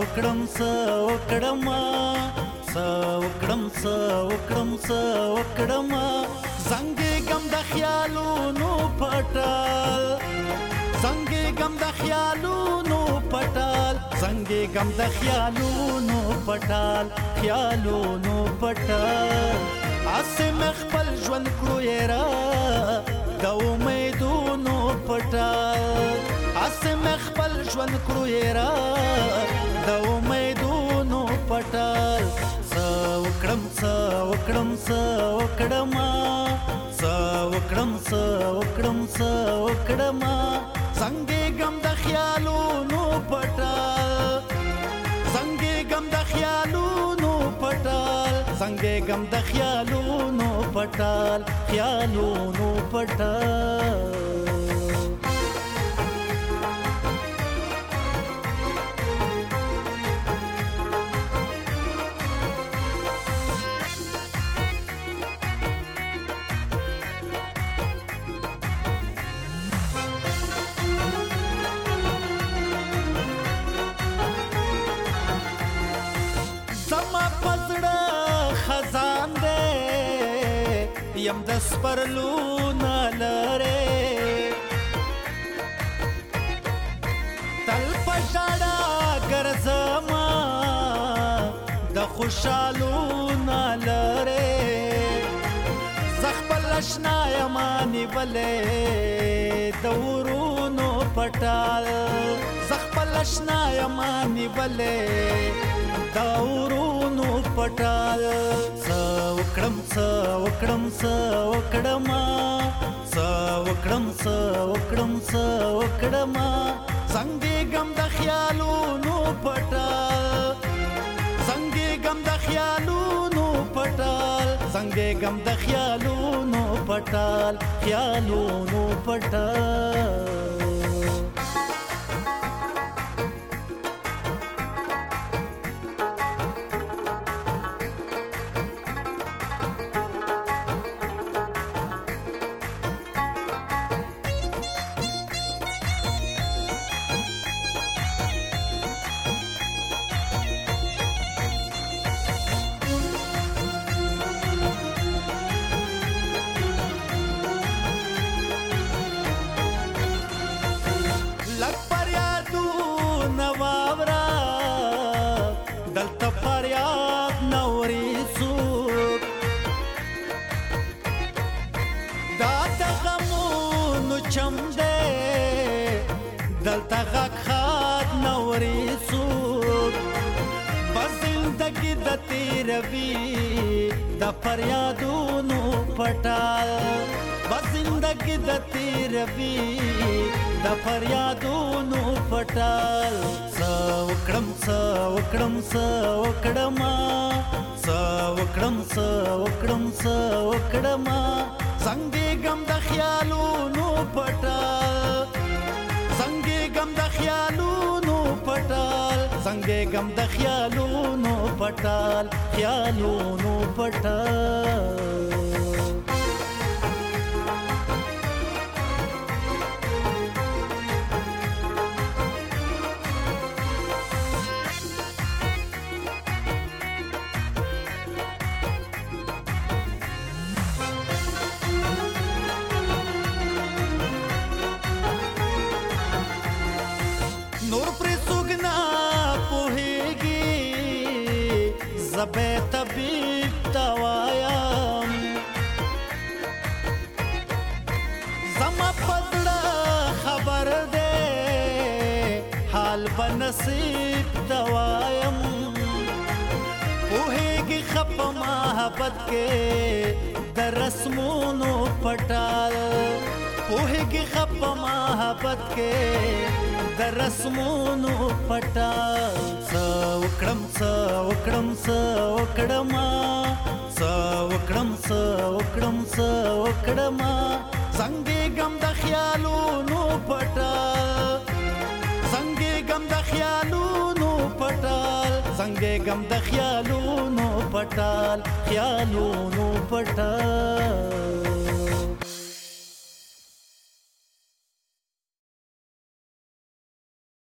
وکړم زنګېږم د خیالونو پټال زنګېږم د خیالونو پټال زنګېږم د خیالونو پټال خیالونو پټال اسې مې خپل ژوند کړو یاره د امیدونو پټال اسې مې خپل ژوند کړو یاره د امیدونو پټال څه وکړم زنګېږم د خیالونو پټال زنګېږم د خیالونو پټال زنګېږم د خیالونو پټال خیالونو پټال زما پزړه خزان دی یم د سپرلو نه لرې تل په ژړا ګرځمه د خوشحالو نه لرې زه خپل اشنا یمه نیولې د ورونو پټال زه خپل اشنا یمه نیولې د ورونو پټال څه وکړم زنګېږم د خیالونو پټال زنګېږم د خیالونو پټال زنګېږم د خیالونو پټال خیالونو پټال لږ فریادونه واوره دلته فریاد نه اوري څوک دا د غمونو چم دی دلته غږ ښاد نه اوري څوک بس زندګي د تېروي د فریادونو پټال بس زندګي د تېروي د فریادونو پټال څه وکړم زنګېږم د خیالونو پټال زنګېږم د خیالونو پټال زنګېږم د خیالونو پټال خیالونو پټال نور پرې څوک نه پوهېږي زه به طبیب ته وایم زما په زړه خبر دی حال به نصیب ته وایم پوهېږي ښه په محبت کې د رسمونو پټال پوهېږي ښه په محبت کې د رسمونو پټال څه وکړم زنګېږم د خیالونو پټال زنګېږم د خیالونو پټال زنګېږم د خیالونو پټال خیالونو پټال